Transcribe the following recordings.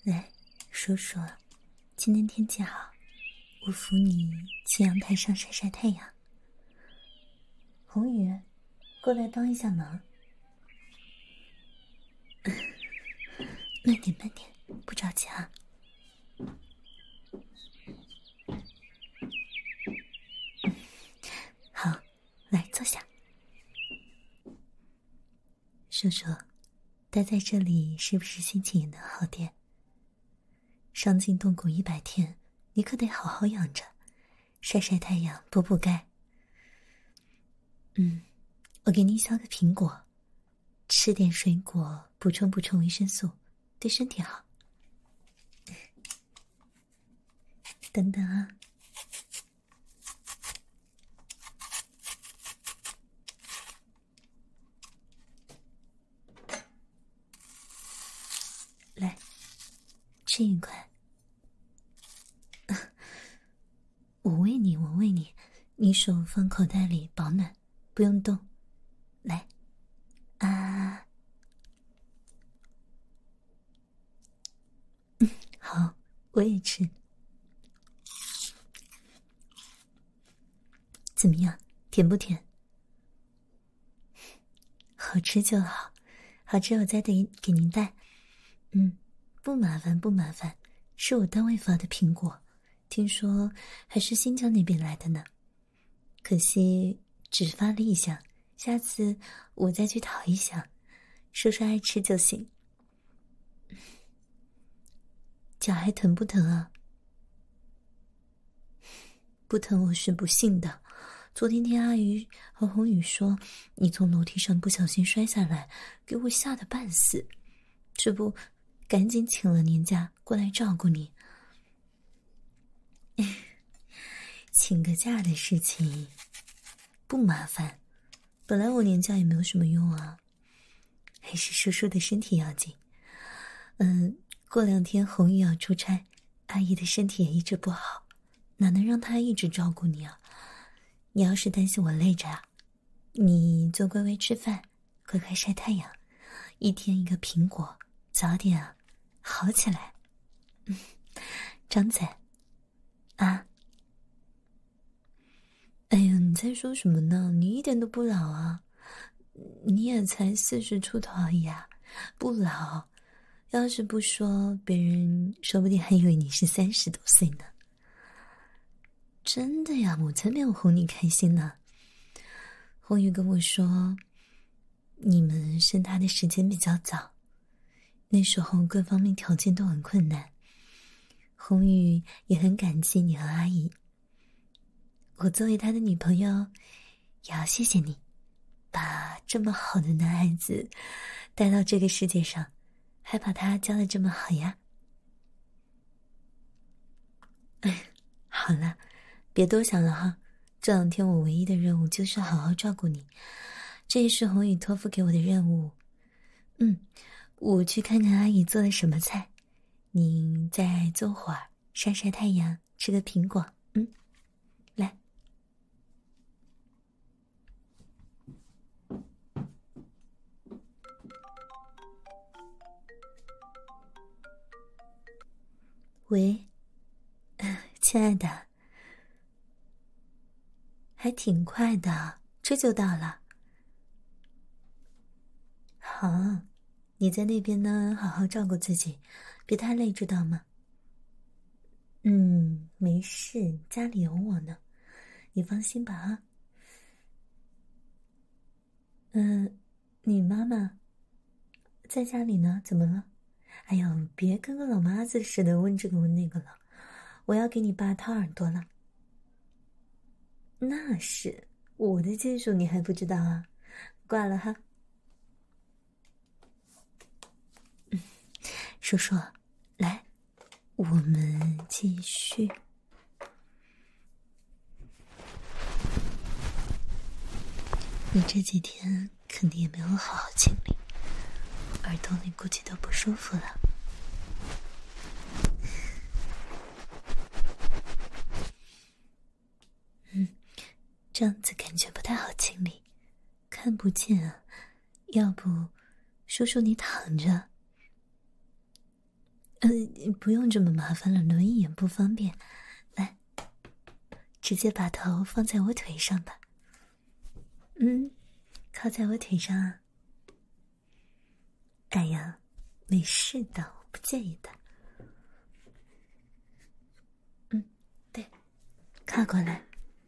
来，说说，今天天气好，我扶你去阳台上晒晒太阳。红雨，过来帮一下忙。慢点，慢点，不着急啊。好，来坐下。说说，待在这里是不是心情也能好点？伤筋动骨100天，你可得好好养着，晒晒太阳，补补钙。我给你削个苹果，吃点水果，补充补充维生素，对身体好。等等啊。来，吃一块。我喂你，我喂你，你手放口袋里保暖，不用动。来，啊，好，我也吃。怎么样，甜不甜？好吃就好，好吃我再给您带。不麻烦不麻烦，是我单位发的苹果，听说还是新疆那边来的呢。可惜只发了1箱，下次我再去讨一箱，叔叔爱吃就行。脚还疼不疼啊？不疼我是不信的。昨天听阿姨和红雨说，你从楼梯上不小心摔下来，给我吓得半死。这不，赶紧请了年假过来照顾你。请个假的事情不麻烦，本来我年假也没有什么用啊，还是叔叔的身体要紧。过2天红雨要出差，阿姨的身体也一直不好，哪能让她一直照顾你啊？你要是担心我累着啊，你就乖乖吃饭，乖乖晒太阳，1天1个苹果，早点啊好起来。张嘴啊。哎呀，你在说什么呢？你一点都不老啊，你也才40出头而已啊，不老。要是不说，别人说不定还以为你是30多岁呢。真的呀，我才没有哄你开心呢。红雨跟我说，你们生他的时间比较早，那时候各方面条件都很困难。红雨也很感激你和阿姨。我作为他的女朋友，也要谢谢你，把这么好的男孩子带到这个世界上，还把他教得这么好呀。好了，别多想了哈。这2天我唯一的任务就是好好照顾你，这也是红雨托付给我的任务。我去看看阿姨做了什么菜，你再坐会儿，晒晒太阳，吃个苹果。来。喂，亲爱的，还挺快的，这就到了。好，你在那边呢，好好照顾自己，别太累，知道吗？没事，家里有我呢，你放心吧啊。你妈妈在家里呢，怎么了？哎呦，别跟个老妈子似的问这个问那个了，我要给你爸掏耳朵了。那是，我的技术你还不知道啊？挂了哈。叔叔，来，我们继续。你这几天肯定也没有好好清理，耳朵里估计都不舒服了。这样子感觉不太好清理，看不见啊。要不，叔叔你躺着。 不用这么麻烦了，轮椅也不方便。来，直接把头放在我腿上吧。靠在我腿上啊。哎呀，没事的，我不介意的。对，靠过来。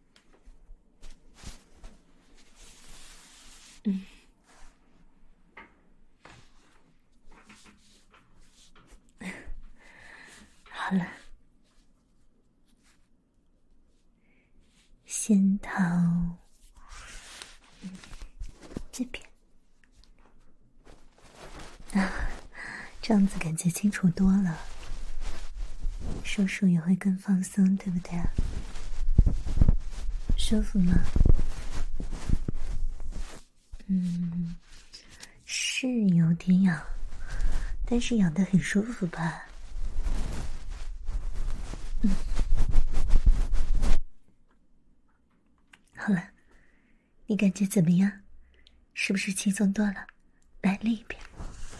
好了，先到这边啊，这样子感觉清楚多了，叔叔也会更放松，对不对啊？舒服吗？是有点痒，但是痒得很舒服吧？好了，你感觉怎么样？是不是轻松多了？来，另一边。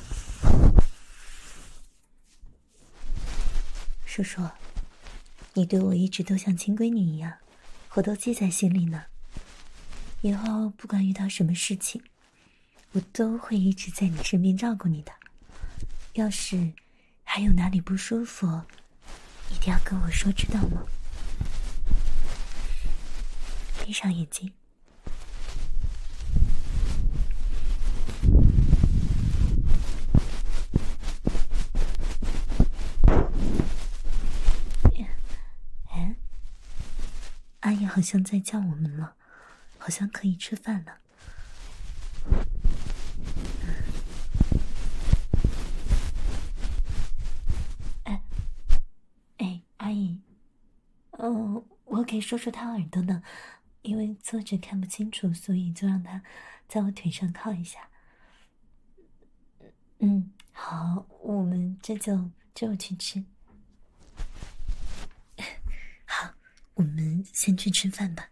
叔叔，你对我一直都像亲闺女一样，我都记在心里呢。以后不管遇到什么事情，我都会一直在你身边照顾你的。要是还有哪里不舒服，一定要跟我说，知道吗？闭上眼睛。哎，阿姨好像在叫我们了，好像可以吃饭了。阿姨，我给说说他耳朵呢，因为坐着看不清楚，所以就让他在我腿上靠一下。好，我们这就去吃。好，我们先去吃饭吧。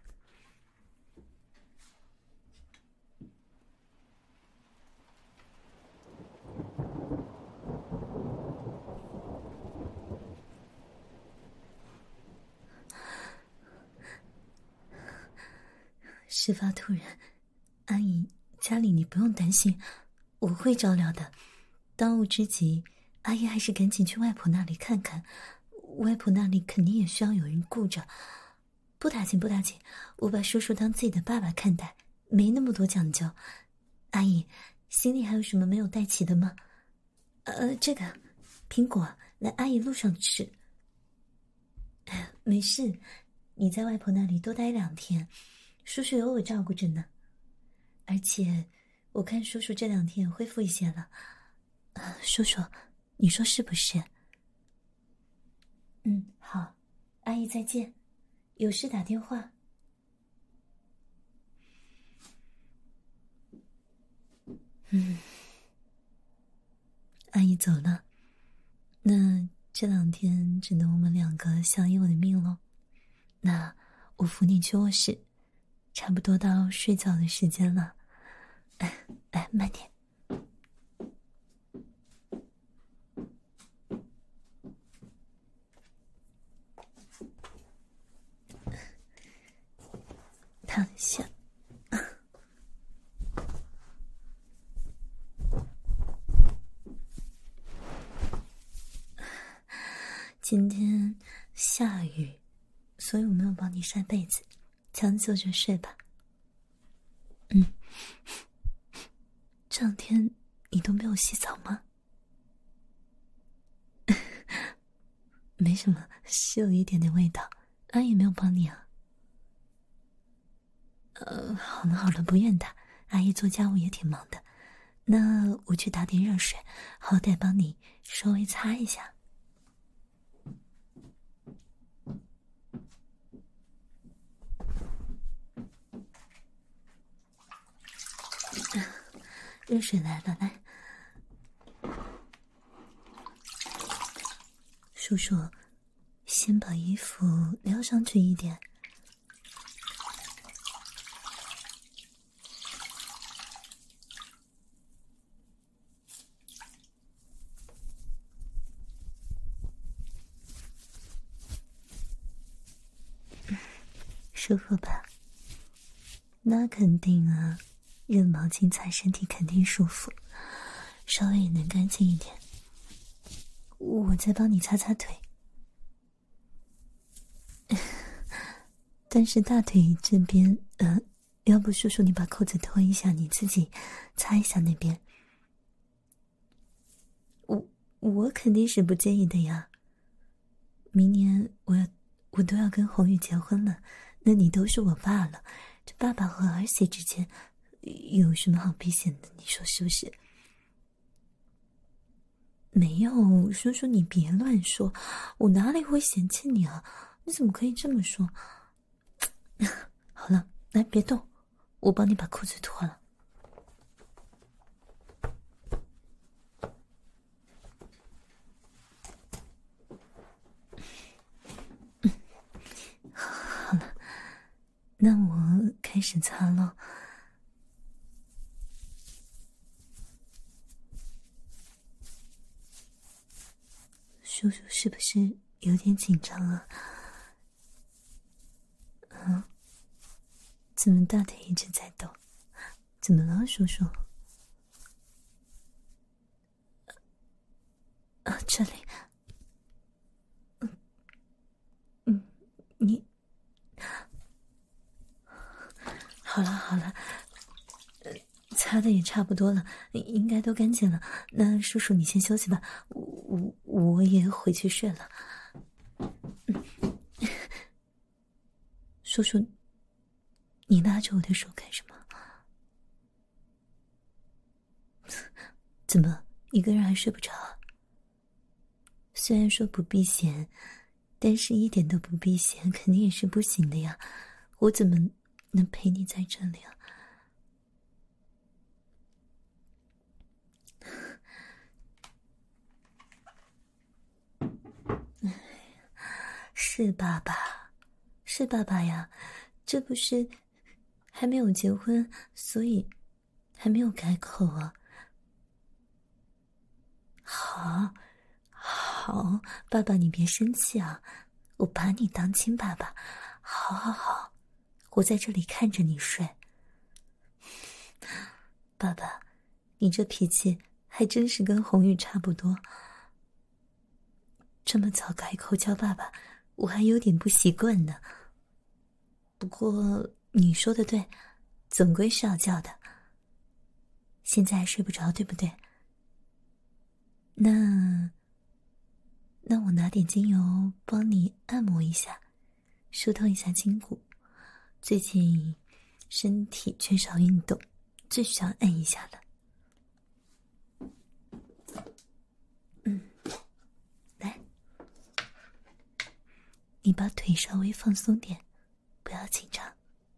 事发突然，阿姨，家里你不用担心，我会照料的。当务之急，阿姨还是赶紧去外婆那里看看，外婆那里肯定也需要有人顾着。不打紧，不打紧，我把叔叔当自己的爸爸看待，没那么多讲究。阿姨，行李还有什么没有带齐的吗？这个苹果，来，阿姨路上吃。没事，你在外婆那里多待2天，叔叔有我照顾着呢。而且，我看叔叔这2天也恢复一些了。叔叔，你说是不是？好，阿姨再见，有事打电话。阿姨走了，那这2天只能我们2个相依为命咯。那我扶你去卧室，差不多到睡觉的时间了。来，慢点。躺下。今天下雨，所以我没有帮你晒被子，将就着睡吧。这2天你都没有洗澡吗？没什么，是有一点点味道，阿姨没有帮你啊。好了好了，不怨她，阿姨做家务也挺忙的。那我去打点热水，好歹帮你稍微擦一下。热水来了，来。叔叔，先把衣服撩上去一点。 舒服吧？那肯定啊，热毛巾擦身体肯定舒服，稍微也能干净一点。我再帮你擦擦腿。但是大腿这边，要不叔叔你把扣子脱一下，你自己擦一下那边。我肯定是不介意的呀。明年我都要跟宏宇结婚了，那你都是我爸了，这爸爸和儿媳之间有什么好避嫌的？你说是不是？没有，叔叔你别乱说，我哪里会嫌弃你啊？你怎么可以这么说？好了，来别动，我帮你把裤子脱了。好了，那我开始擦了。叔叔是不是有点紧张啊？怎么大腿一直在抖？怎么了，叔叔？这里。你好了，擦的也差不多了，应该都干净了。那叔叔你先休息吧，我也回去睡了。叔叔，你拉着我的手干什么？怎么一个人还睡不着啊？虽然说不避嫌，但是一点都不避嫌肯定也是不行的呀。我怎么能陪你在这里啊？是爸爸，是爸爸呀，这不是还没有结婚，所以还没有改口啊。好，爸爸你别生气啊，我把你当亲爸爸。好，我在这里看着你睡。爸爸，你这脾气还真是跟宏宇差不多。这么早改口叫爸爸，我还有点不习惯呢。不过你说的对，总归是要叫的。现在还睡不着，对不对？那我拿点精油帮你按摩一下，疏通一下筋骨。最近身体缺少运动，最需要按一下了。来，你把腿稍微放松点，不要紧张。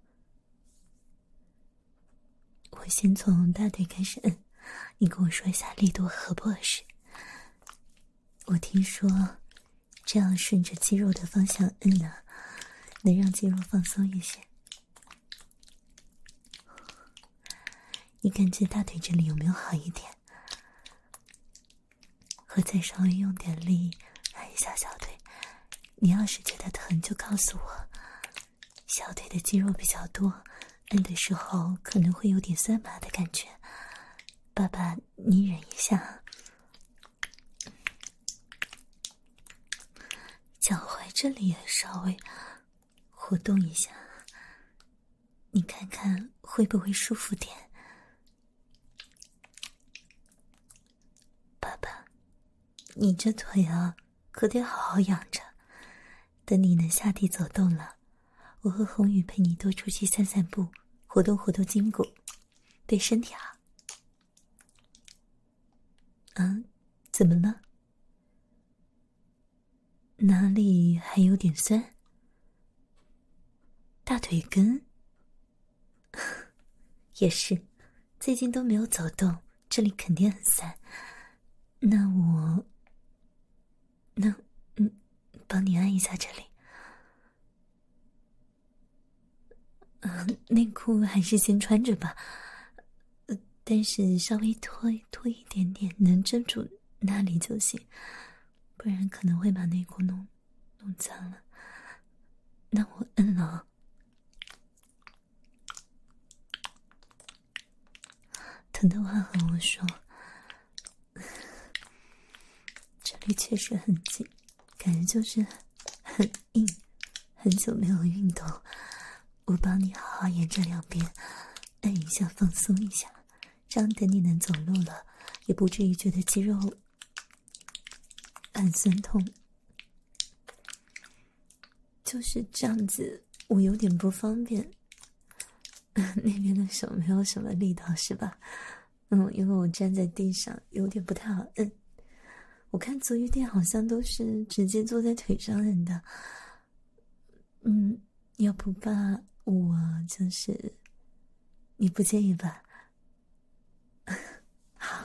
我先从大腿开始摁，你跟我说一下力度合不合适。我听说这样顺着肌肉的方向摁呢，能让肌肉放松一些。你感觉大腿这里有没有好一点？我再稍微用点力按一下小腿，你要是觉得疼就告诉我。小腿的肌肉比较多，按的时候可能会有点酸麻的感觉，爸爸你忍一下。脚踝这里也稍微活动一下，你看看会不会舒服点？爸爸，你这腿啊，可得好好养着。等你能下地走动了，我和宏宇陪你多出去散散步，活动活动筋骨，对身体好。怎么了？哪里还有点酸？大腿根？也是，最近都没有走动，这里肯定很酸。那我，帮你按一下这里。内裤还是先穿着吧，但是稍微脱一点点，能遮住那里就行，不然可能会把内裤弄脏了。那我摁了。 疼的话和我说。这里确实很紧，感觉就是很硬，很久没有运动，我帮你好好沿着两边按一下，放松一下，这样等你能走路了，也不至于觉得肌肉很酸痛。就是这样子，我有点不方便。那边的手没有什么力道是吧？因为我站在地上有点不太好摁。我看足浴店好像都是直接坐在腿上摁的。要不吧，我就是你不介意吧？好，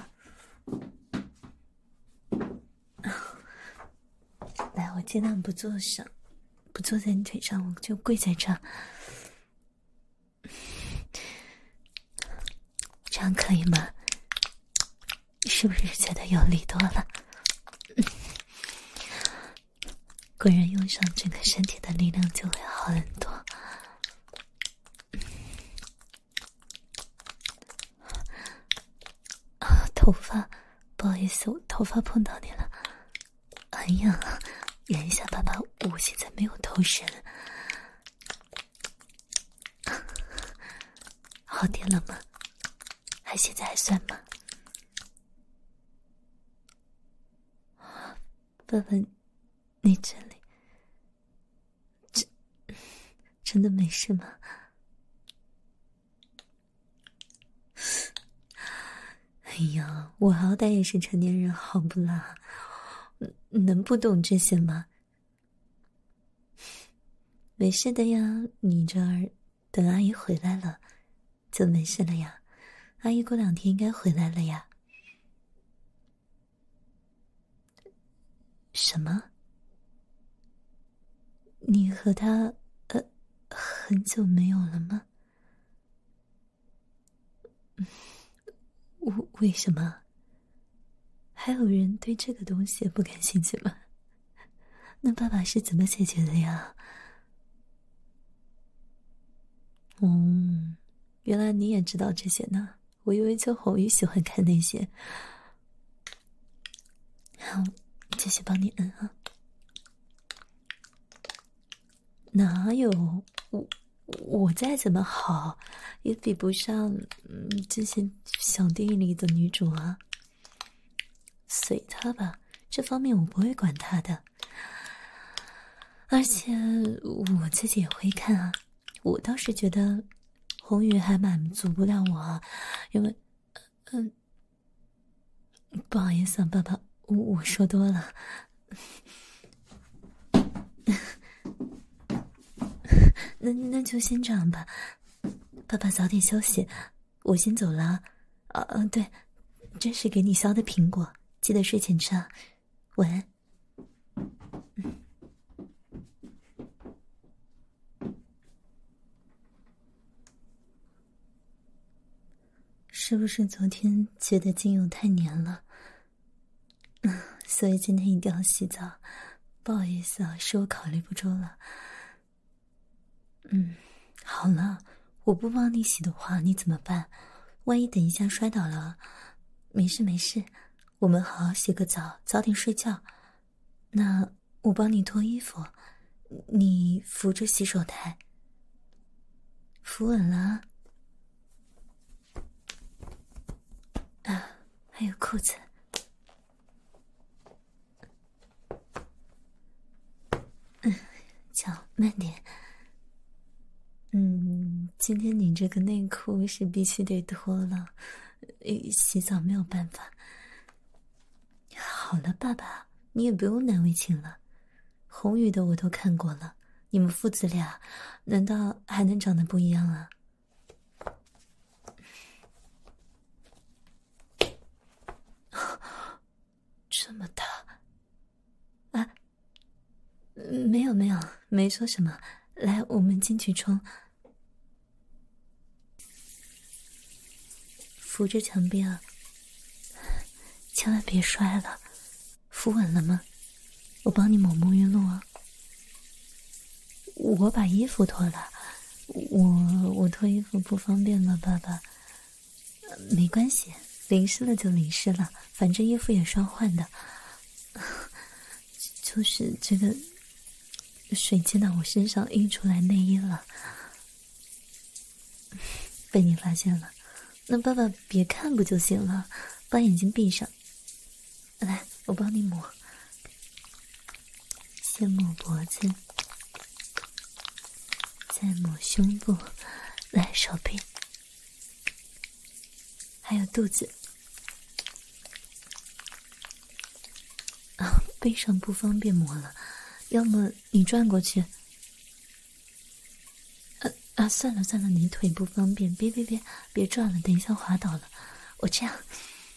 来，我尽量不坐上，不坐在你腿上，我就跪在这儿，这样可以吗？是不是觉得有力多了？果然用上整个身体的力量就会好很多。头发，不好意思，我头发碰到你了，很痒啊！忍一下，爸爸，我现在没有头绳。好点了吗？现在还算吗？爸爸，你这里真的没事吗？哎呀，我好歹也是成年人，好不啦？能不懂这些吗？没事的呀，你这儿等阿姨回来了就没事了呀。阿姨过2天应该回来了呀。什么？你和他很久没有了吗？为什么？还有人对这个东西不感兴趣吗？那爸爸是怎么解决的呀？原来你也知道这些呢，我以为就红玉喜欢看那些。好，继续帮你摁啊。哪有，我再怎么好也比不上这些小电影里的女主啊。随她吧，这方面我不会管她的。而且我自己也会看啊，我倒是觉得红雨还满足不了我啊，因为不好意思啊，爸爸，我说多了。那就先这样吧，爸爸早点休息，我先走了。对，这是给你削的苹果，记得睡前吃啊。晚安。是不是昨天觉得精油太黏了？所以今天一定要洗澡。不好意思啊，是我考虑不周了。好了，我不帮你洗的话，你怎么办？万一等一下摔倒了，没事没事，我们好好洗个澡，早点睡觉。那我帮你脱衣服，你扶着洗手台，扶稳了啊，还有裤子。脚慢点。今天你这个内裤是必须得脱了，洗澡没有办法。好了，爸爸，你也不用难为情了。红雨的我都看过了，你们父子俩难道还能长得不一样啊？这么大啊？没有，没说什么。来，我们进去冲。扶着墙壁啊，千万别摔了。扶稳了吗？我帮你抹沐浴露啊。我把衣服脱了，我脱衣服不方便了，爸爸。 没关系，淋湿了就淋湿了，反正衣服也是要换的。就是这个水溅到我身上溢出来内衣了，被你发现了。那爸爸别看不就行了，把眼睛闭上。来，我帮你抹。先抹脖子，再抹胸部，来手臂，还有肚子。背上不方便抹了，要么你转过去。算了，你腿不方便，别转了，等一下滑倒了。我这样，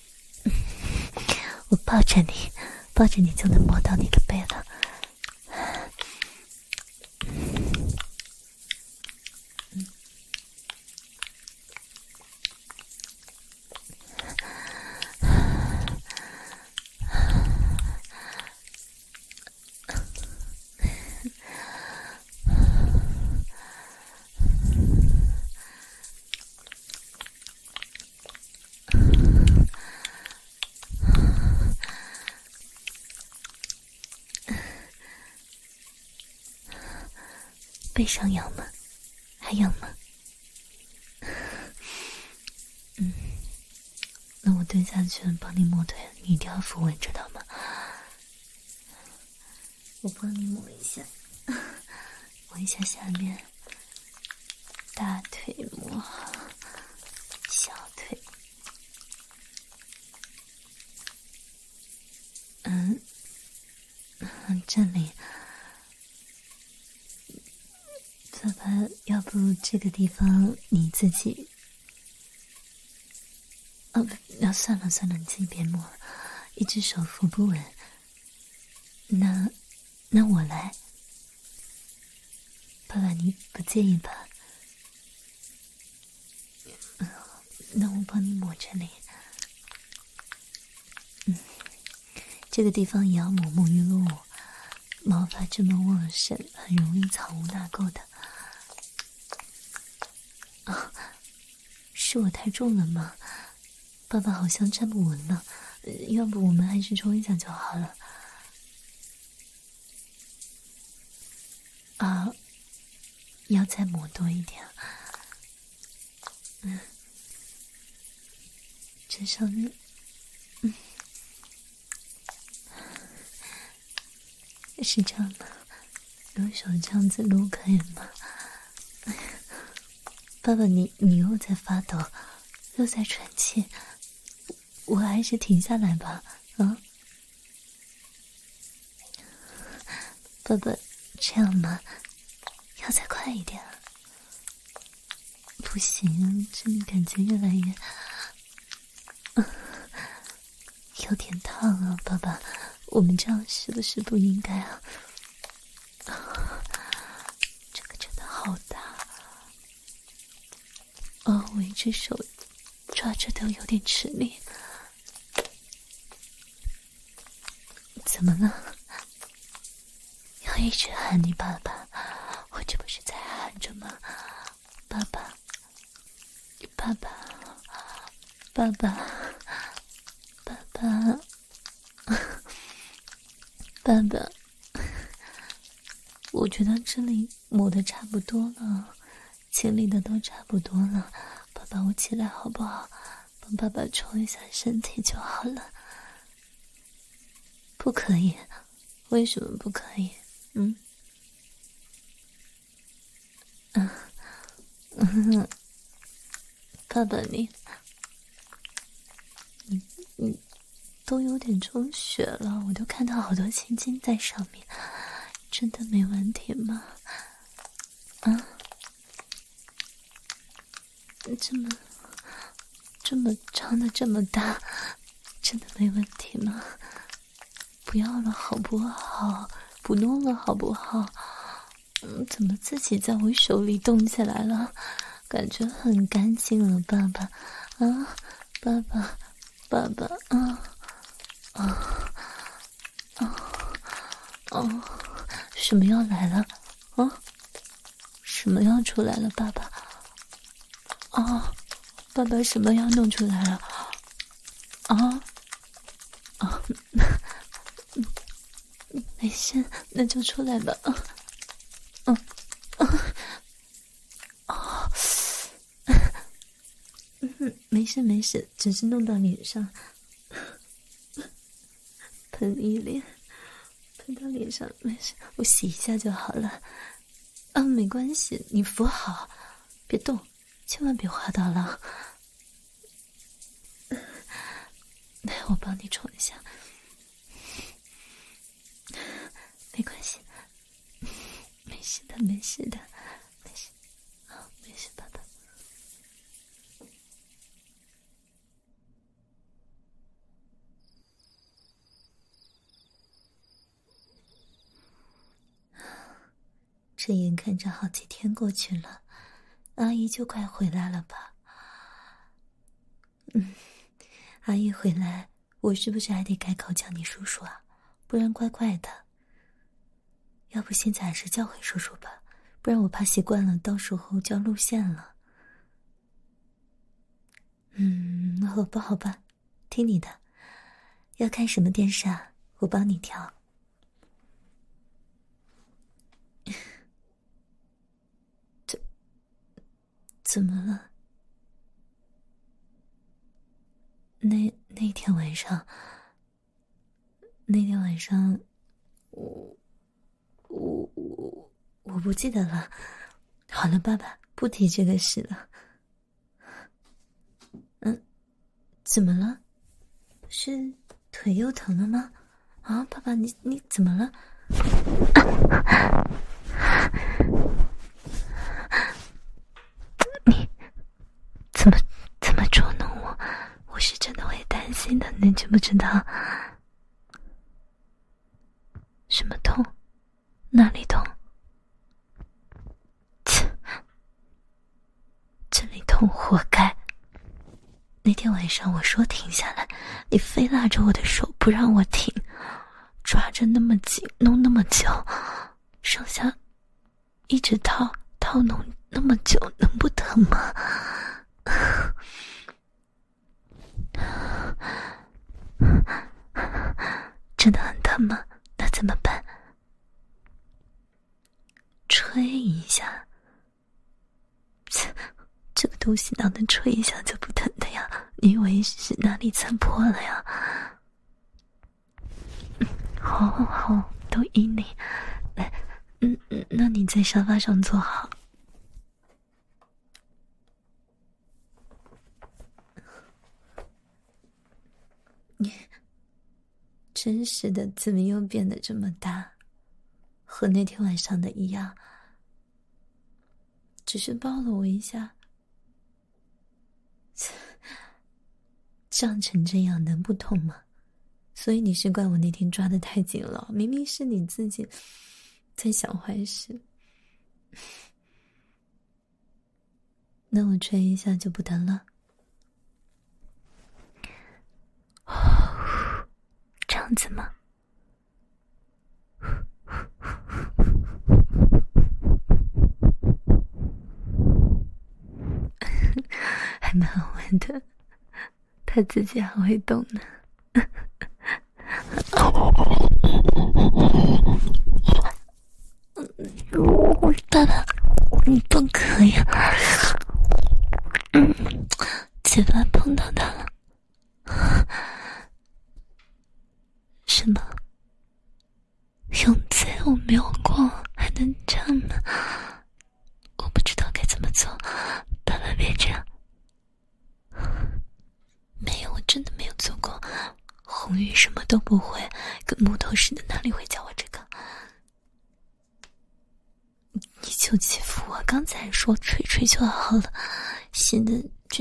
我抱着你就能摸到你的背了。背上痒吗？还痒吗？那我蹲下去帮你抹腿，你一定要扶稳，知道吗？我帮你抹一下，抹一下下面，大腿抹好，小腿，这里。爸爸，要不这个地方你自己……算了，你自己别摸了，一只手扶不稳。那我来。爸爸，你不介意吧？那我帮你抹这里。这个地方也要抹沐浴露，毛发这么旺盛，很容易藏污纳垢的。是我太重了吗？爸爸好像站不稳了，要不我们还是冲一下就好了。要再抹多一点。这上面，是这样的，用手这样子撸可以吗？爸爸，你又在发抖，又在喘气，我还是停下来吧。爸爸，这样吗？要再快一点。不行，这里感觉越来越有点烫啊，爸爸，我们这样是不是不应该啊？这个真的好大。我一只手抓着都有点吃力。怎么了？要一直喊你爸爸，我这不是在喊着吗？爸爸，爸爸，爸爸，爸爸，爸爸，我觉得这里抹的差不多了，清理的都差不多了。爸爸，我起来好不好？帮爸爸冲一下身体就好了。不可以，为什么不可以？爸爸，你都有点充血了，我都看到好多青筋在上面，真的没问题吗？这么长的这么大，真的没问题吗？不要了好不好？不弄了好不好？怎么自己在我手里动起来了？感觉很干净了，爸爸。爸爸，爸爸，什么要来了？什么要出来了，爸爸？ 爸爸什么要弄出来了？啊啊，没事，那就出来吧。没事没事，只是弄到脸上，喷一脸，喷到脸上，没事，我洗一下就好了。啊，没关系，你扶好，别动，千万别滑倒了。来，我帮你冲一下，没关系，没事的，没事的，没事，好，没事，爸爸。这眼看着好几天过去了，阿姨就快回来了吧？阿姨回来，我是不是还得改口叫你叔叔啊？不然怪怪的。要不现在还是叫回叔叔吧，不然我怕习惯了，到时候就要露馅了。好吧好吧，听你的。要看什么电视啊？我帮你挑。怎么了？那天晚上，我不记得了。好了，爸爸，不提这个事了。怎么了？是腿又疼了吗？啊，爸爸，你怎么了？你怎么捉弄我？我是真的会担心的，你知不知道？什么痛？哪里痛？这里痛，活该。那天晚上我说停下来，你非拉着我的手不让我停，抓着那么紧，弄那么久，上下一直套弄那么久，能不疼吗？真的很疼吗？那怎么办？吹一下。这个东西哪能吹一下就不疼的呀？你以为是哪里蹭破了呀？好，都依你。来，那你在沙发上坐好。你真是的，怎么又变得这么大？和那天晚上的一样，只是抱了我一下。胀成这样能不痛吗？所以你是怪我那天抓得太紧了，明明是你自己在想坏事。那我吹一下就不疼了。这样子吗？还蛮好玩的，他自己还会动呢。爸爸，你不可以。嘴巴碰到他了。什么？用嘴我没有过，还能这样吗？我不知道该怎么做，爸爸别这样。没有，我真的没有做过。红玉什么都不会，跟木头似的，哪里会教我这个？你就欺负我，刚才说吹吹就好了，现在就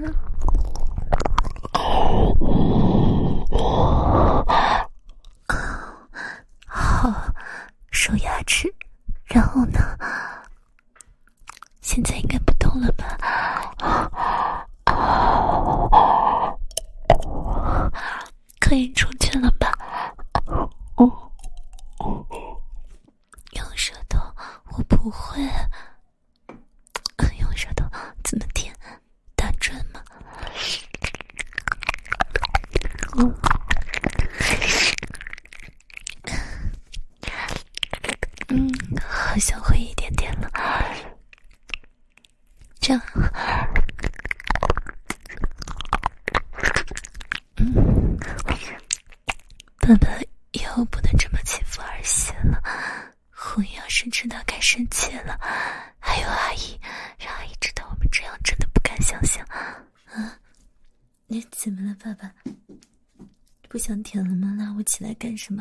好，收牙齿，然后呢？现在应该不痛了吧？可以出去了吧？用舌头，我不会。用舌头怎么舔？打转吗？ 爸爸以后不能这么欺负儿媳了，红姨要是知道该生气了。还有阿姨，让阿姨知道我们这样真的不敢想象。啊，你怎么了，爸爸？不想舔了吗？拉我起来干什么？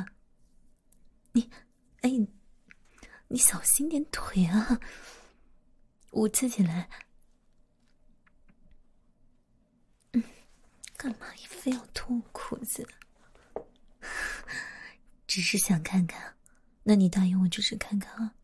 你小心点腿啊！我自己来。干嘛非要脱我裤子？只是想看看，那你答应我只是看看啊。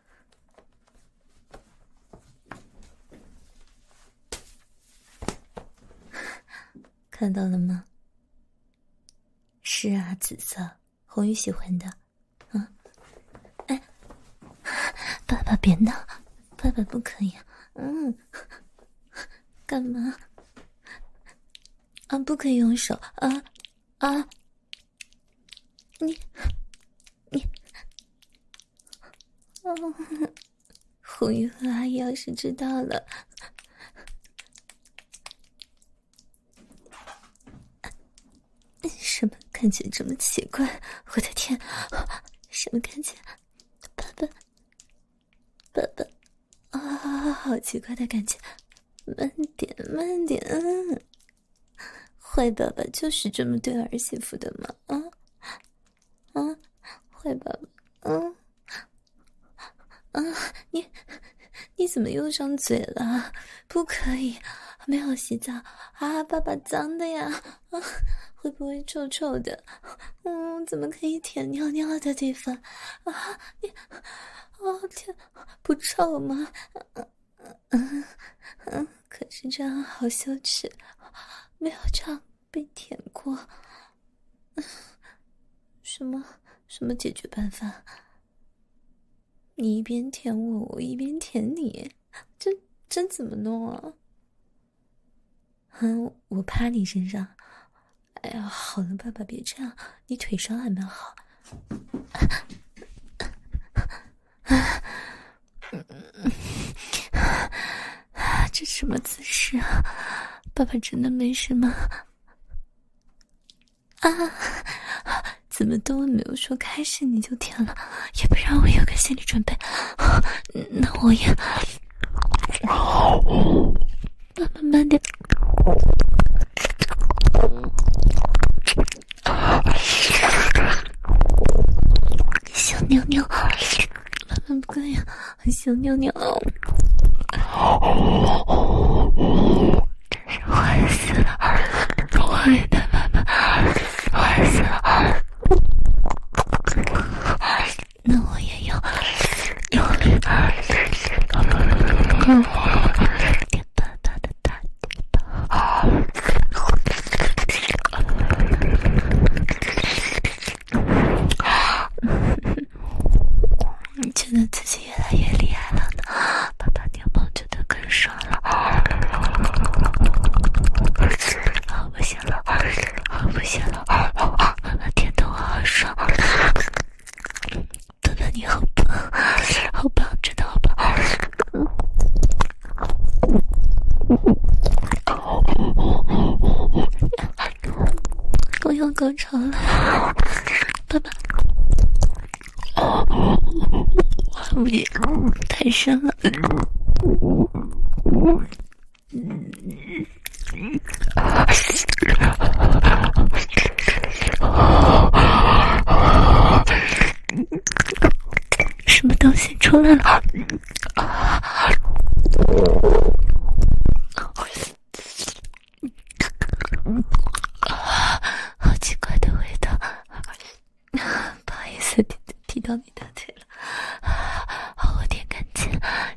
看到了吗？是啊，紫色，红玉喜欢的。啊，哎，爸爸别闹，爸爸不可以。干嘛？啊，不可以用手啊！你，红玉和阿姨要是知道了，什么感觉这么奇怪？我的天，什么感觉？爸爸，啊，好奇怪的感觉！慢点，坏爸爸就是这么对儿媳妇的吗？坏爸爸，你怎么又上嘴了？不可以，没有洗澡啊！爸爸脏的呀，会不会臭臭的？怎么可以舔尿尿的地方啊？天，不臭吗？可是这样好羞耻，没有这样被舔过。什么解决办法？你一边舔我，我一边舔你，这怎么弄啊？我趴你身上。哎呀，好了，爸爸别这样，你腿伤还没好。这什么姿势啊？爸爸真的没事吗？怎么都没有说开始你就舔了，也不让我有个心理准备。那我也慢慢点。小妞妞，慢慢不可以，小妞妞，真是坏死了，坏的妈妈，坏死了。那我也要用力点爸爸的大嘴巴。觉得自己越来越厉害了呢，爸爸电报觉得更爽了。好不行了，爸爸甜的我好爽。爸爸你好棒，真的好棒。我要高潮了，爸爸。不行，太深了。什么东西出来了？好奇怪的味道。不好意思，踢到你的腿了。好，我舔干净。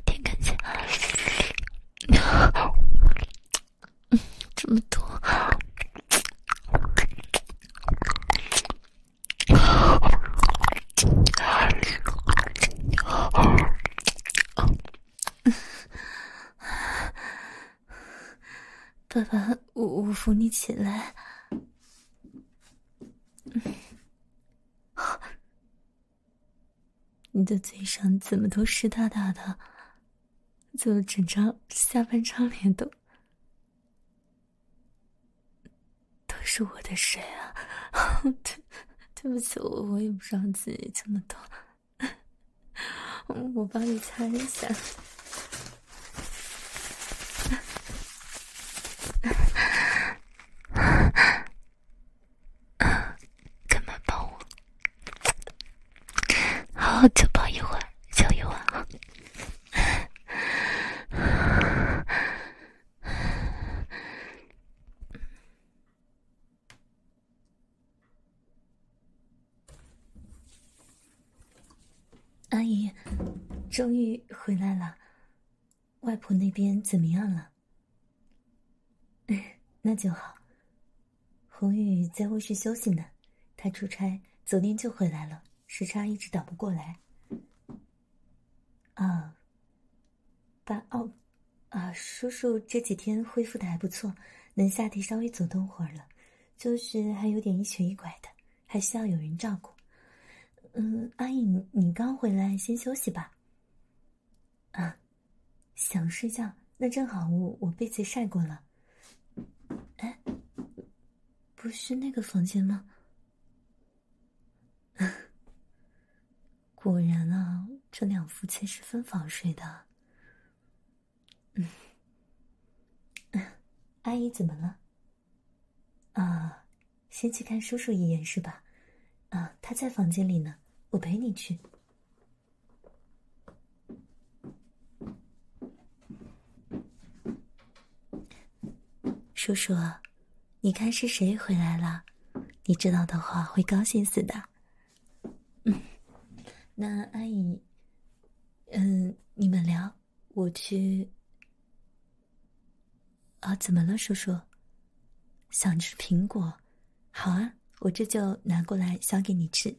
这么多。爸爸，我扶你起来。你的嘴上怎么都湿哒哒的？怎么整张下半张脸都是我的水啊？对不起，我也不知道自己这么多。我帮你擦一下。干嘛抱我？好，就抱一会儿，就一会儿啊。阿姨，终于回来了。外婆那边怎么样了？那就好。红雨在卧室休息呢，她出差昨天就回来了，时差一直倒不过来。叔叔这几天恢复的还不错，能下地稍微走动会儿了，就是还有点一瘸一拐的，还需要有人照顾。阿姨，你刚回来，先休息吧。啊，想睡觉，那正好我被子晒过了。哎，不是那个房间吗？果然啊，这两夫妻是分房睡的。阿姨怎么了？啊，先去看叔叔一眼是吧？啊，他在房间里呢，我陪你去。叔叔，你看是谁回来了？你知道的话会高兴死的。那阿姨，你们聊，我去。啊，怎么了，叔叔？想吃苹果？好啊，我这就拿过来削给你吃。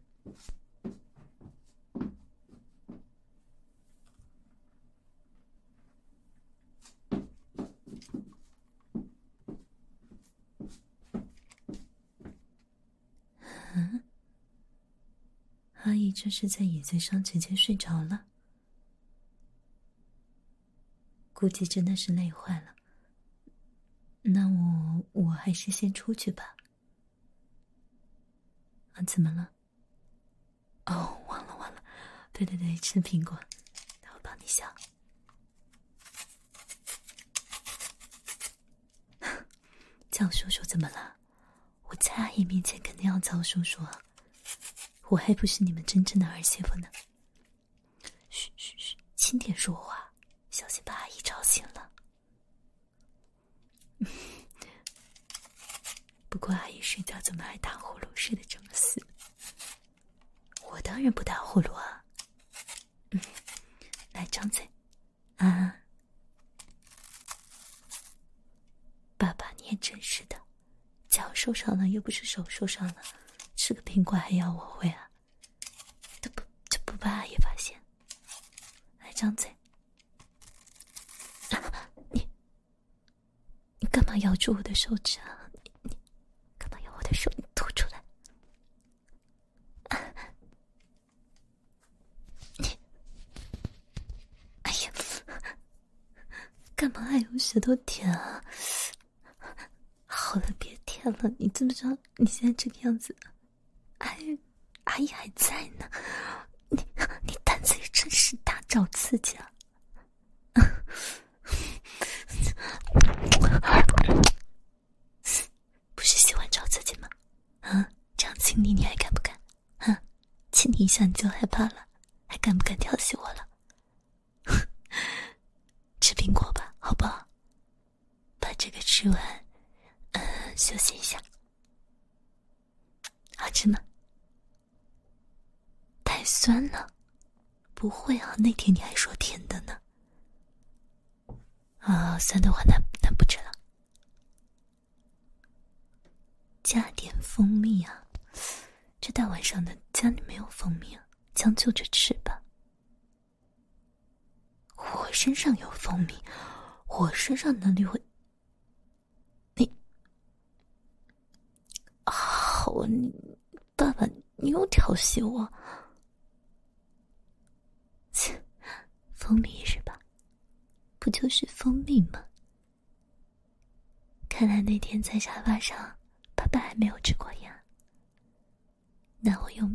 阿姨这是在椅子上直接睡着了，估计真的是累坏了。那我还是先出去吧。啊，怎么了？哦，忘了，对，吃苹果，我帮你削。叫叔叔怎么了？我在阿姨面前肯定要叫叔叔啊，我还不是你们真正的儿媳妇呢。嘘，轻点说话，小心把阿姨吵醒了。不过阿姨睡觉怎么还打呼噜，睡得这么死？我当然不打呼噜啊。来，张嘴。啊，爸爸你也真是的，脚受伤了又不是手受伤了，吃个苹果还要我会啊？就不怕阿姨发现。来，张嘴。你干嘛咬住我的手指啊？你干嘛咬我的手？你吐出来。哎呀，干嘛还用舌头舔啊？好了，别舔了。你怎么知道你现在这个样子？阿姨还在呢。你胆子也真是大，找刺激啊！不是喜欢找刺激吗？啊，这样亲你还敢不敢？啊，亲你一下你就害怕了，还敢不敢调戏我了？吃苹果吧，好不好？把这个吃完，休息一下。好吃吗？太酸了。不会啊，那天你还说甜的呢。啊，酸的话那不吃了。加点蜂蜜啊，这大晚上的家里没有蜂蜜啊，将就着吃吧。我身上有蜂蜜，我身上哪里会？你爸爸，你又调戏我。切，蜂蜜是吧？不就是蜂蜜吗？看来那天在沙发上，爸爸还没有吃过呀。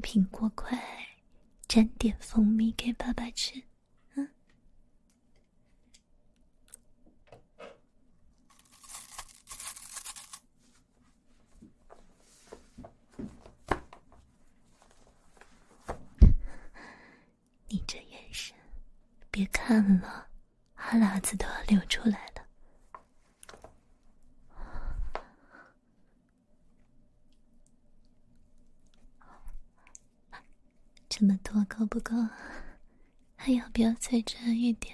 苹果块，沾点蜂蜜给爸爸吃。你这眼神，别看了，哈喇子都要流出来了。这么多够不够？还要不要再沾一点？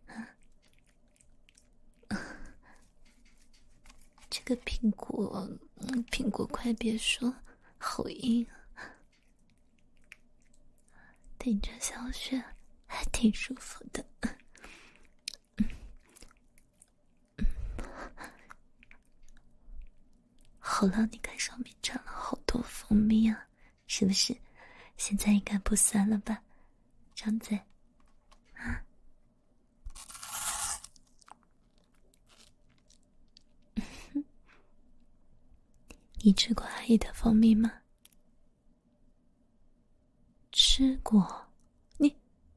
这个苹果块别说，好硬啊！顶着小雪还挺舒服的。好了，你看上面沾了好多蜂蜜啊，是不是？现在应该不酸了吧？张嘴。你吃过阿姨的蜂蜜吗？吃过。你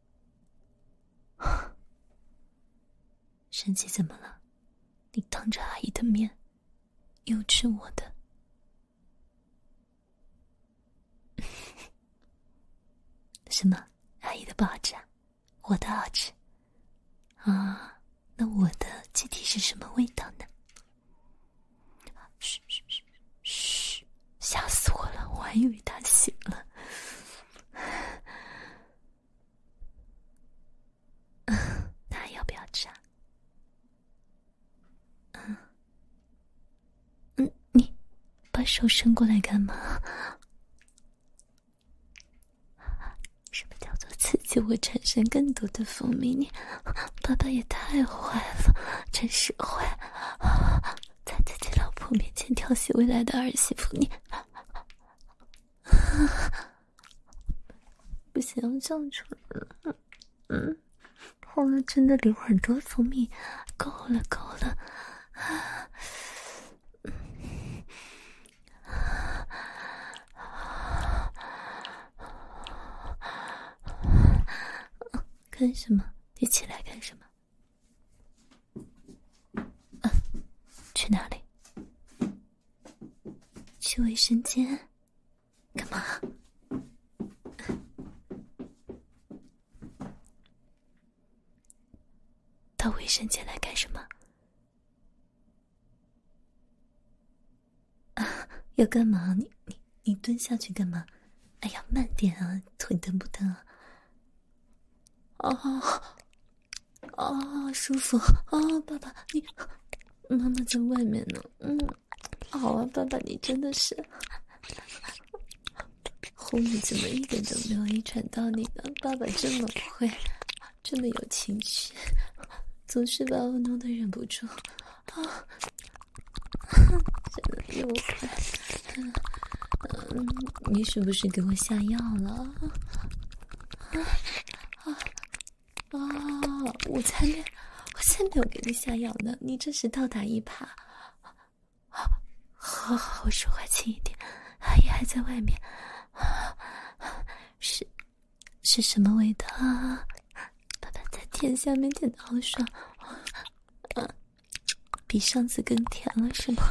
生气怎么了？你当着阿姨的面又吃我的。什么？阿姨的不好吃啊？我的好吃啊？那我的具体是什么味道呢？嘘嘘嘘嘘，吓死我了，我还以为他醒了。那要不要吃啊？你把手伸过来干嘛？什么叫做刺激我产生更多的蜂蜜？你爸爸也太坏了，真是坏！在自己老婆面前调戏未来的儿媳妇，你不行，要叫出来了。好了，真的流很多蜂蜜，够了。干什么？你起来干什么？去哪里？去卫生间？干嘛？到卫生间来干什么？要干嘛？你蹲下去干嘛？哎呀，慢点啊，腿蹬不蹬啊？舒服爸爸，妈妈在外面呢。好啊，爸爸，你真的是红雨怎么一点都没有遗传到你呢？爸爸这么会，这么有情绪，总是把我弄得忍不住真的又快。你是不是给我下药了？我才没有给你下药呢，你这是倒打一耙。好，说话轻一点，阿姨还在外面。是什么味道啊？爸爸在舔下面舔的好爽，比上次更甜了是吗？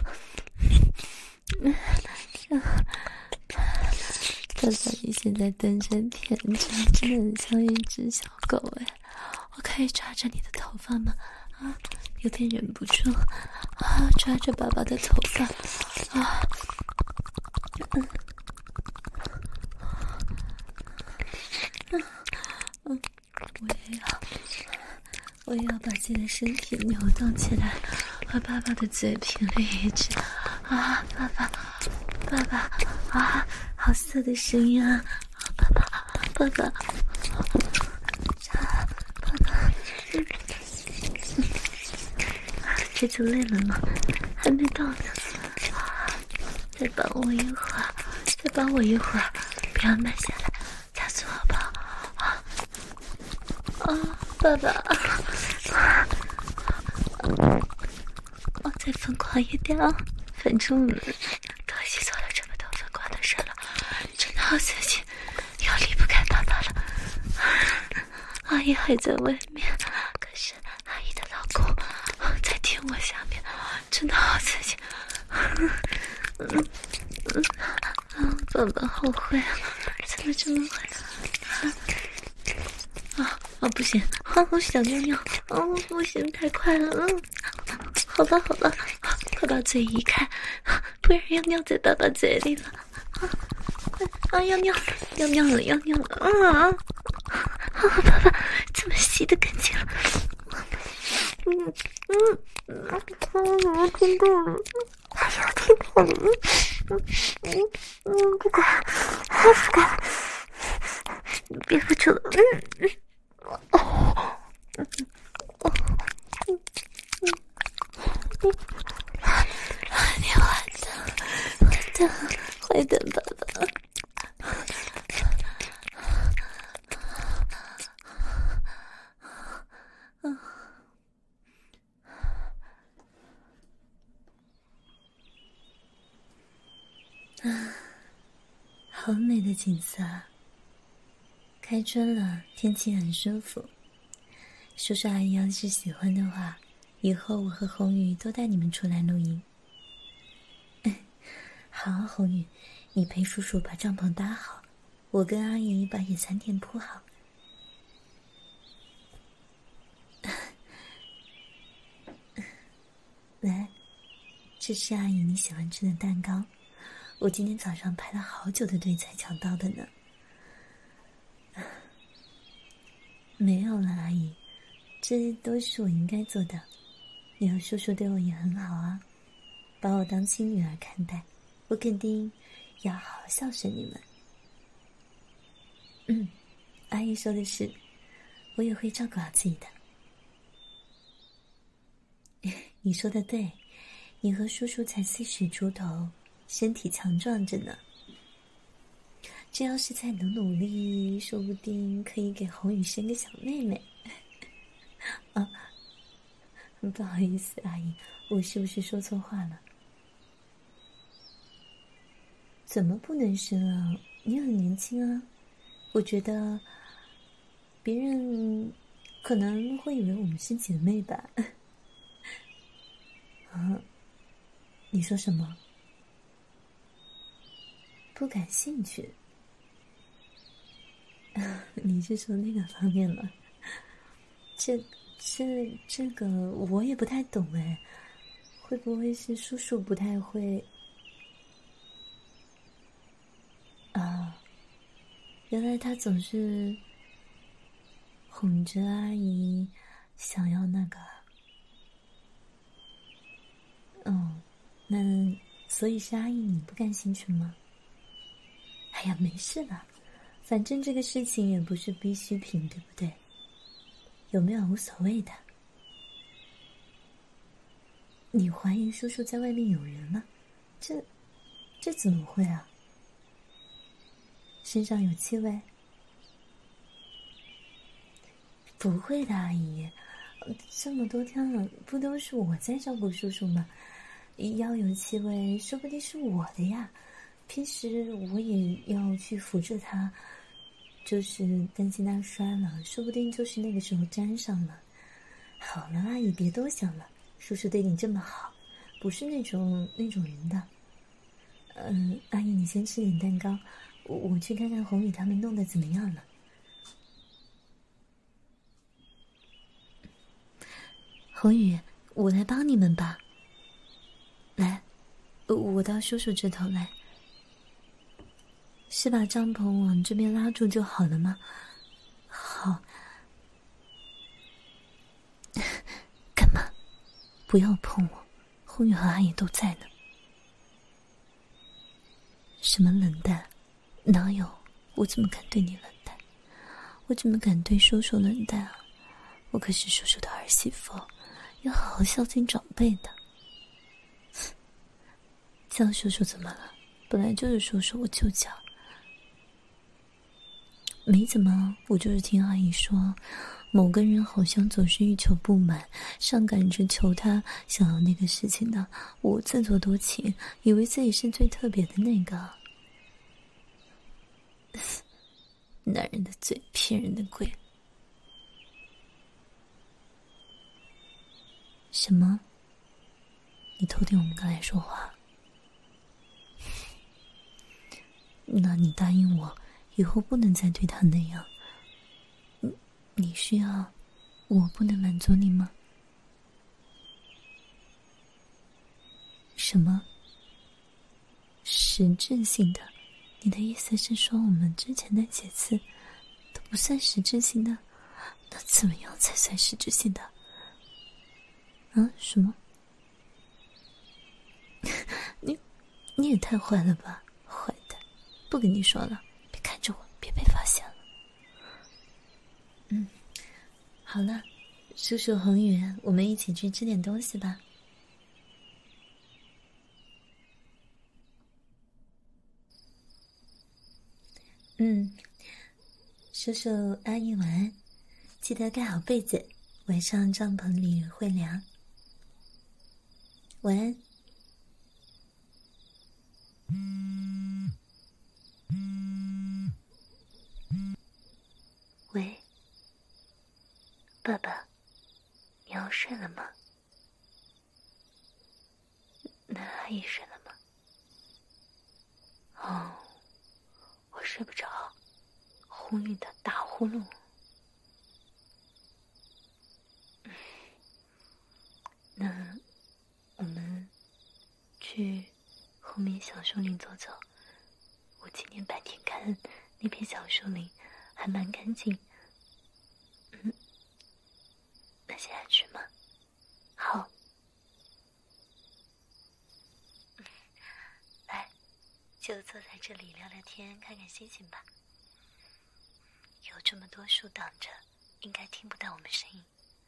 爸爸，你现在蹲着舔着，真的很像一只小狗哎！我可以抓着你的头发吗？有点忍不住抓着爸爸的头发我也要把自己的身体扭动起来，和爸爸的嘴频率一致爸爸好色的声音啊！爸爸这就累了吗？还没到呢，再帮我一会儿，不要慢下来，加速好不好？爸爸再疯狂一点啊！反正都已经做了这么多疯狂的事了，真的好刺激， 姨还在外面，可是阿姨的老公在舔我下面，真的好刺激。宝宝好会啊，怎么这么会不行，我想尿尿，不行，太快了，好吧，快把嘴移开，不然要尿在爸爸嘴里了。要尿了，爸爸怎么洗得干净了？我听到了，不敢，憋不住了，你坏蛋爸爸。好美的景色啊！开春了，天气很舒服。叔叔阿姨要是喜欢的话，以后我和红宇都带你们出来露营。好，红宇，你陪叔叔把帐篷搭好，我跟阿姨把野餐垫铺好。来，这是阿姨你喜欢吃的蛋糕，我今天早上排了好久的队才抢到的呢。没有了，阿姨，这都是我应该做的。你和叔叔对我也很好啊，把我当亲女儿看待，我肯定要好好孝顺你们。阿姨说的是，我也会照顾好自己的。你说的对，你和叔叔才40出头，身体强壮着呢。这要是再努力，说不定可以给红宇生个小妹妹。不好意思，阿姨，我是不是说错话了？怎么不能生啊？你很年轻啊，我觉得别人可能会以为我们是姐妹吧。你说什么？不感兴趣？你是说那个方面吗？这个我也不太懂哎，会不会是叔叔不太会？原来他总是哄着阿姨想要那个。那所以是阿姨你不感兴趣吗？哎呀，没事啦，反正这个事情也不是必需品，对不对？有没有无所谓的。你怀疑叔叔在外面有人吗？这怎么会啊？身上有气味？不会的，阿姨，这么多天了，不都是我在照顾叔叔吗？要有气味，说不定是我的呀。平时我也要去扶着他，就是担心他摔了，说不定就是那个时候沾上了。好了，阿姨别多想了，叔叔对你这么好，不是那种人的。阿姨你先吃点蛋糕，我去看看红宇他们弄得怎么样了。红宇，我来帮你们吧。来，我到叔叔这头来。是把帐篷往这边拉住就好了吗？好。干嘛？不要碰我，红宇和阿姨都在呢。什么冷淡？哪有？我怎么敢对你冷淡？我怎么敢对叔叔冷淡啊？我可是叔叔的儿媳妇，要好好孝敬长辈的。叫叔叔怎么了？本来就是叔叔，我就叫。没怎么，我就是听阿姨说，某个人好像总是欲求不满，上赶着求他想要那个事情的。我自作多情，以为自己是最特别的那个。男人的嘴骗人的鬼。 什么？你偷听我们刚才说话？那你答应我，以后不能再对他那样。你需要我不能满足你吗？什么？实质性的？你的意思是说我们之前那几次都不算实质性的？那怎么样才算实质性的？什么？你也太坏了吧，坏蛋！不跟你说了，别看着我，别被发现了。好了，叔叔宏宇，我们一起去吃点东西吧。叔叔阿姨晚安，记得盖好被子，晚上帐篷里会凉。晚安。喂，爸爸，你要睡了吗？那阿姨睡了吗？我睡不着，红雨的打呼噜。那我们去后面小树林走走。我今天白天看那片小树林还蛮干净。那现在去吗？好。来，就坐在这里聊聊天，看看星星吧。有这么多树挡着，应该听不到我们声音。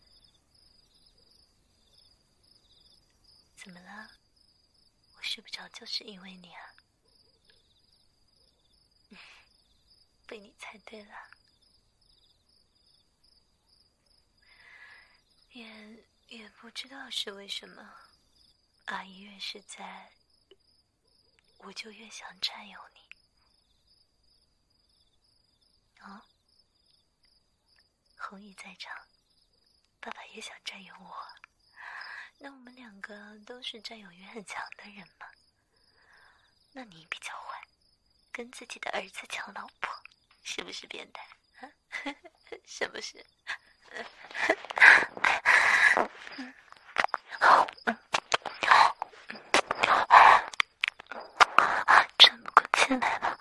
怎么了？我睡不着就是因为你啊。被你猜对了。也不知道是为什么，阿姨越是在，我就越想占有你。红雨在场，爸爸也想占有我。那我们两个都是占有欲很强的人嘛。那你比较坏，跟自己的儿子抢老婆，是不是变态？是不是？喘不过气来了。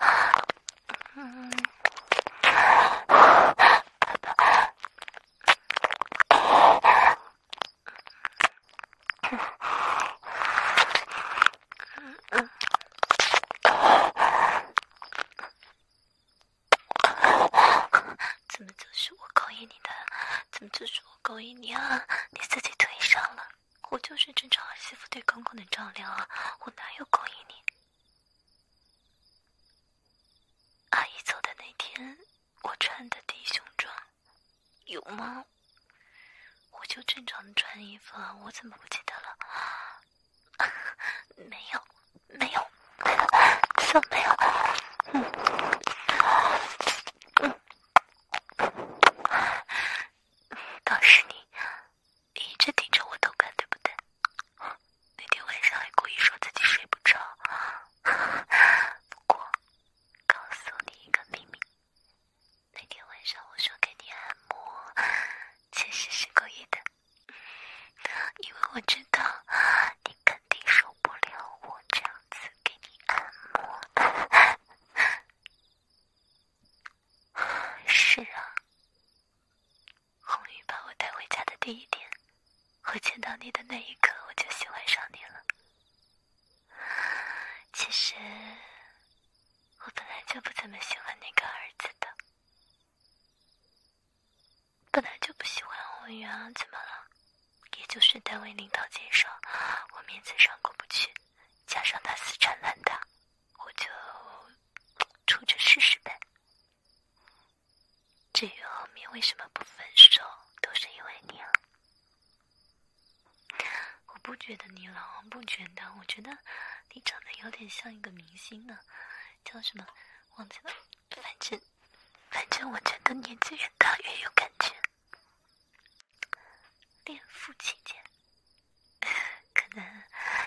怎么就是我勾引你的？怎么就是我勾引你啊？你自己腿上了，我就是正常儿媳妇对公公的照料啊，我哪有勾引你？阿姨走的那天，我穿的低胸装，有吗？我就正常的穿衣服啊，我怎么不记得了？没有，就没有。倒是你一直盯着我偷看，对不对？那天晚上还故意说自己睡不着。不过告诉你一个秘密，那天晚上我说给你按摩，其实是故意的，因为我知道你肯定受不了我这样子给你按摩。是啊，红雨把我带回家的第一天，我见到你的那一刻，我就喜欢上你了。其实我本来就不怎么喜欢那个儿子的，本来就不喜欢红雨啊，怎么了？也就是单位领导介绍，我面子上过不去，加上他死缠烂打，我就处着试试呗。至于后面为什么不分手，都是因为你啊。我不觉得你老，不觉得，我觉得你长得有点像一个明星呢，叫什么忘记了，反正我觉得年纪越大越有感觉。恋父期间，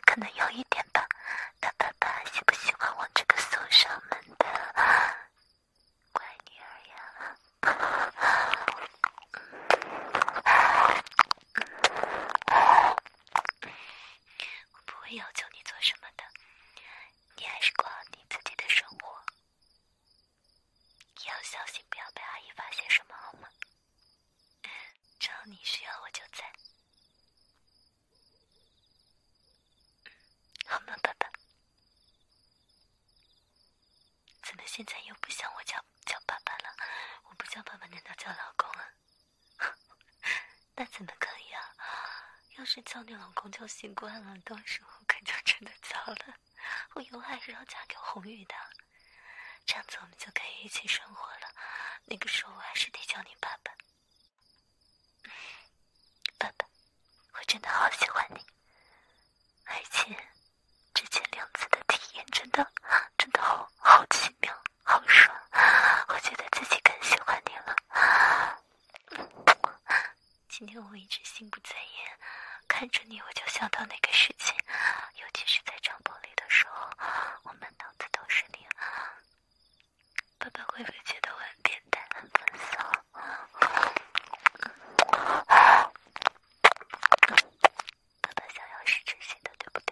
可能有一点吧。他爸爸喜不喜欢我这个送上门的乖女儿呀？我不会要求你做什么的，你还是过好你自己的生活。也要小心，不要被阿姨发现什么，好吗？只要你需要，我就在。好吗，爸爸？怎么现在又不想我叫爸爸了？我不叫爸爸，难道叫老公啊？那怎么可以啊？要是叫你老公就习惯了，到时候可就真的糟了。我以后还是要嫁给红玉的，这样子我们就可以一起生活了。那个时候我还是得叫你爸爸。爸爸，我真的好喜欢你，而且之前2次的体验真的好奇妙，好爽，我觉得自己更喜欢你了。今天我一直心不在焉，看着你我就想到那个事情，尤其是在帐篷里的时候，我满脑子都是你。爸爸会不会觉得我很变态很风骚？爸爸想要实质性的，对不对？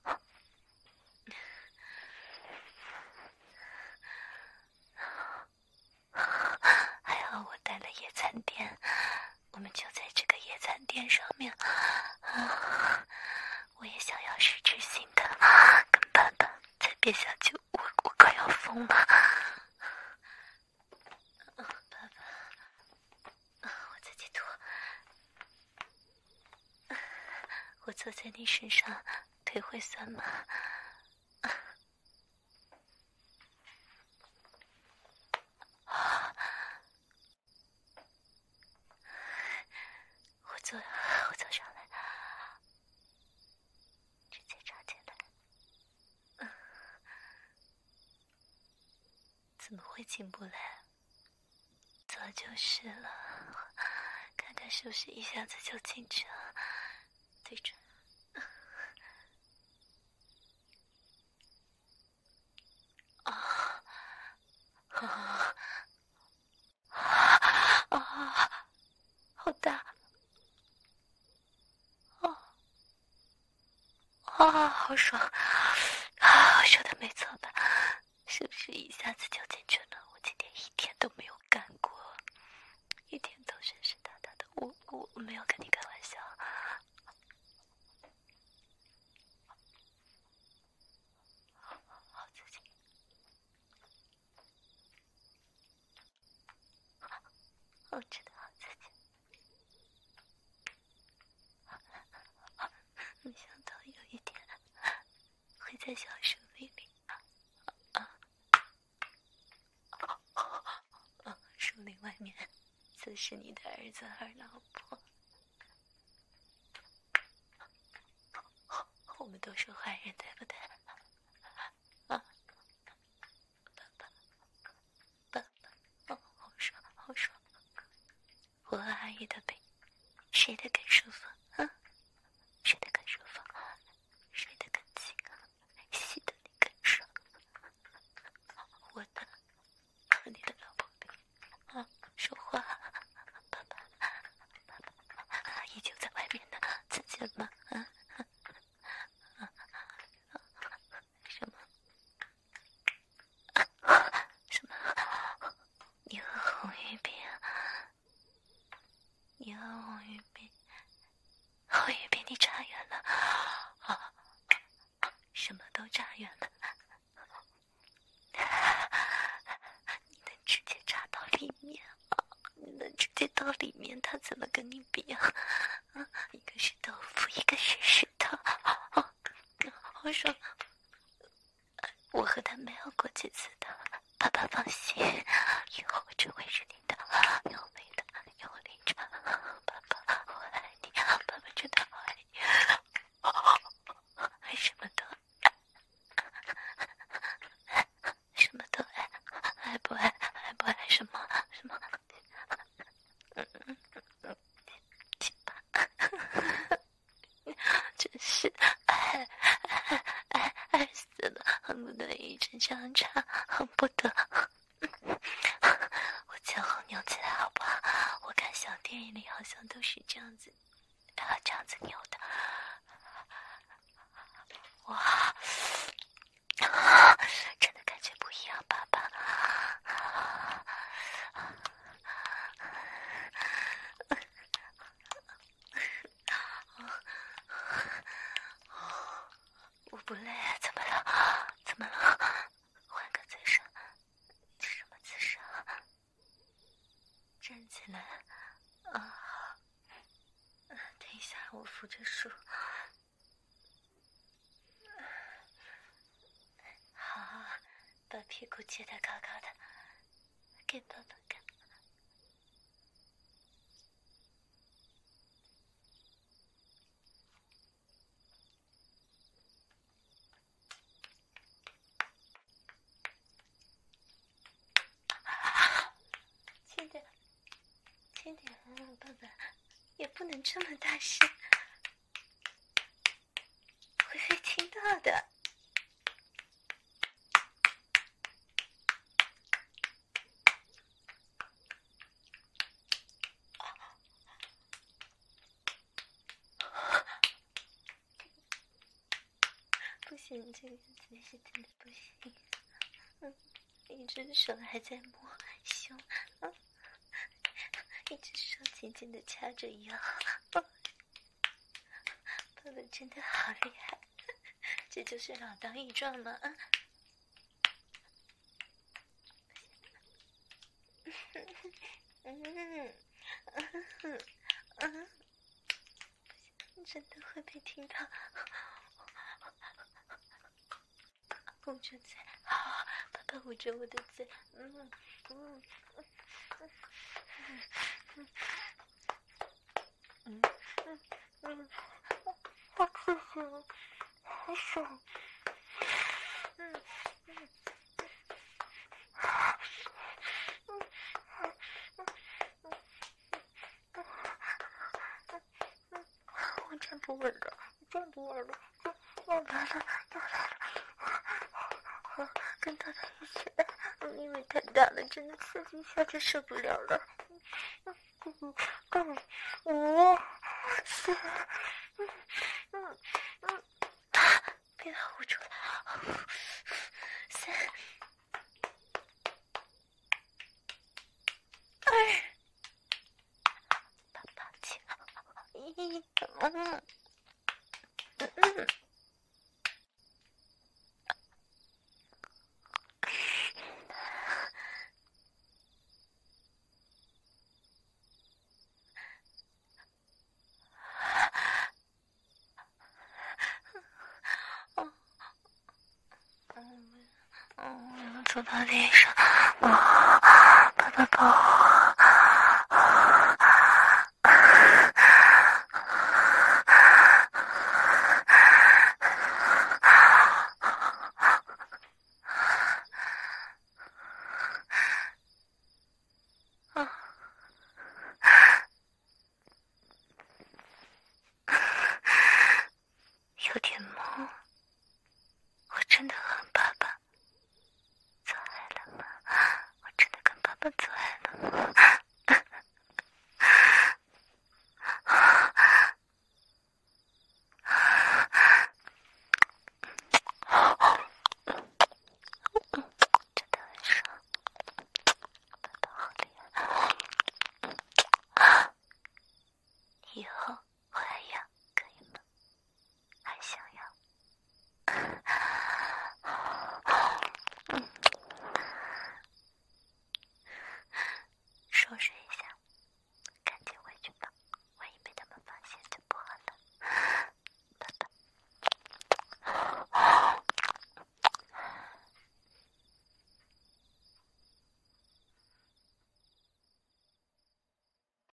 还好我带了野餐垫，我们就在这个野餐垫上面。我也想要实质性的跟爸爸，才别想起我快要疯了。爸爸，我自己脱。我坐在你身上，腿会酸吗？我坐上来，直接插进来。怎么会进不来？早就是了，看看是不是一下子就进去了。对准。好大！好爽！我说的没错吧？是不是一下子就进去了？我今天一天都没有干过，一天都湿湿哒哒的。我没有跟你开玩笑。好刺激！真的好刺激！没想到有一天会在小树林里。树林外面则是你的儿子和老婆。我们都是坏人，对不对？爸爸，好爽，好爽！我和阿姨的背，谁的更舒服？谁的更舒服？谁的更近？吸的你更爽。我的和你的老婆背，说话，爸爸，阿姨就在外面呢，自己吗？什么？你和红玉比？你和红玉比？红玉比你差远了。什么都差远了。你能直接插到里面，你能直接到里面，他怎么跟你比啊？一个是豆腐，一个是石头。好爽！我和他没有过几次的，爸爸放心，以后我只会是你的有味的有理查。爸爸，我爱你，爸爸真的好爱你，爱什么都爱，什么都爱，爱不爱什么？亲吧，真是爱来。啊，等一下，我扶着树。好，把屁股撅得高高的，给爸爸看。轻点，爸爸，也不能这么大声，会被听到的。不行，这个姿势真的不行。一只手还在摸胸，一只手紧紧地掐着腰。爸爸真的好厉害，这就是老当益壮吗？真的会被听到。捂着嘴，好，爸爸捂着我的嘴，好刺激，好爽，我站不稳了，站不稳了，要来了，要来了。跟他在一起，因为太大了，真的刺激一下就受不了了。5、4，别捂住了，3、2，抱歉，1，坐到地上，爸爸抱我。有点懵，我真的很爸爸。做爱了吗？我真的跟爸爸做